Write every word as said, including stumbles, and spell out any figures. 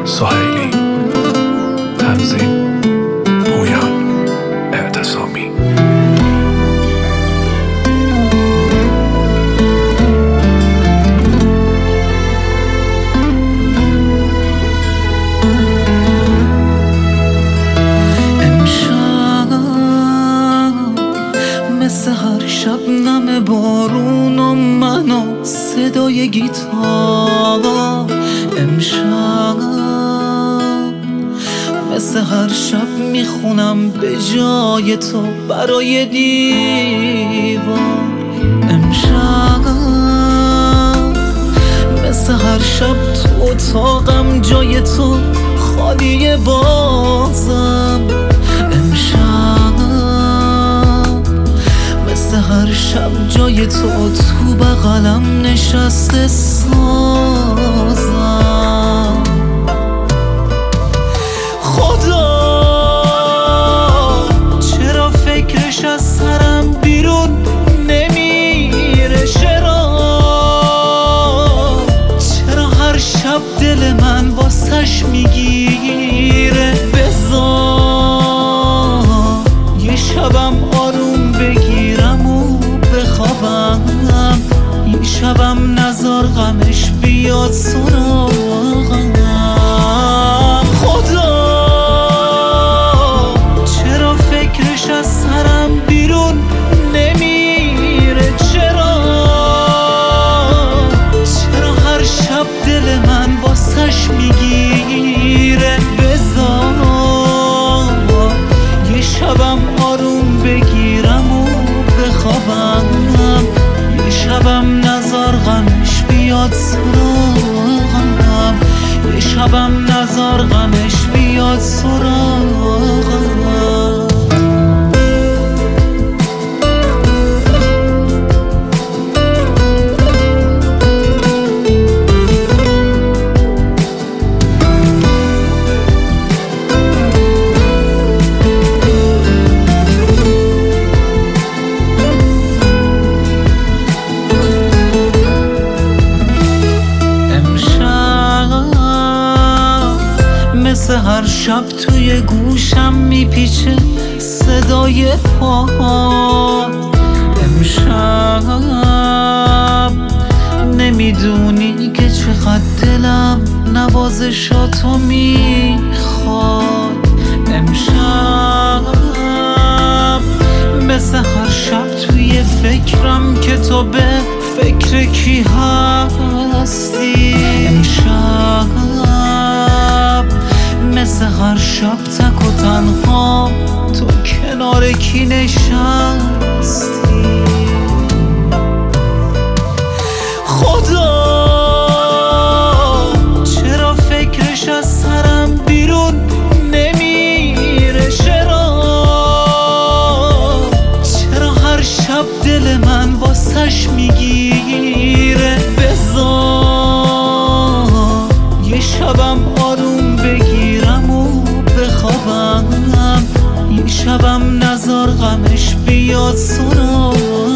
سهیلی. تنظیم پویان اعتصامی. مثل هر شب نم بارون و من و صدای گیتار. امشب مثل هر شب میخونم به جای تو برای دیوار. امشب مثل هر شب تو اتاقم جای تو خالیه بازم. امشب مثل هر شب جای تو تو بغلم نشسته سازم. خدا چرا فکرش از سرم بیرون نمیره؟ چرا چرا هر شب دل من واسش میگیره؟ بذار یه شبم آروم بگیرم و بخوابم، یه شبم نزار غمش بیاد سراغم. خدا چرا فکرش از سرم بیرون نمیره؟ چرا چرا هر شب دل من واسش میگیره؟ بذار یه شبم آروم بگیرم و بخوابم، یه شبم نزار غمش بیاد سراغم، یه شبم نزار غمش بیاد سراغم. مثل هر شب توی گوشم میپیچه صدای پاهات. امشب نمیدونی که چقدر دلم نوازشاتو میخواد. امشب مثل هر شب توی فکرم که تو به فکر کی هستی. امشب مثل هر شب تک و تنها تو کنار کی نشستی؟ خدا چرا فکرش از سرم بیرون نمیره؟ چرا چرا هر شب دل من واسش میگیره؟ بذار یه شبم آروم بگیرم و بخوابم، یه شبم نزار غمش بیاد سراغم.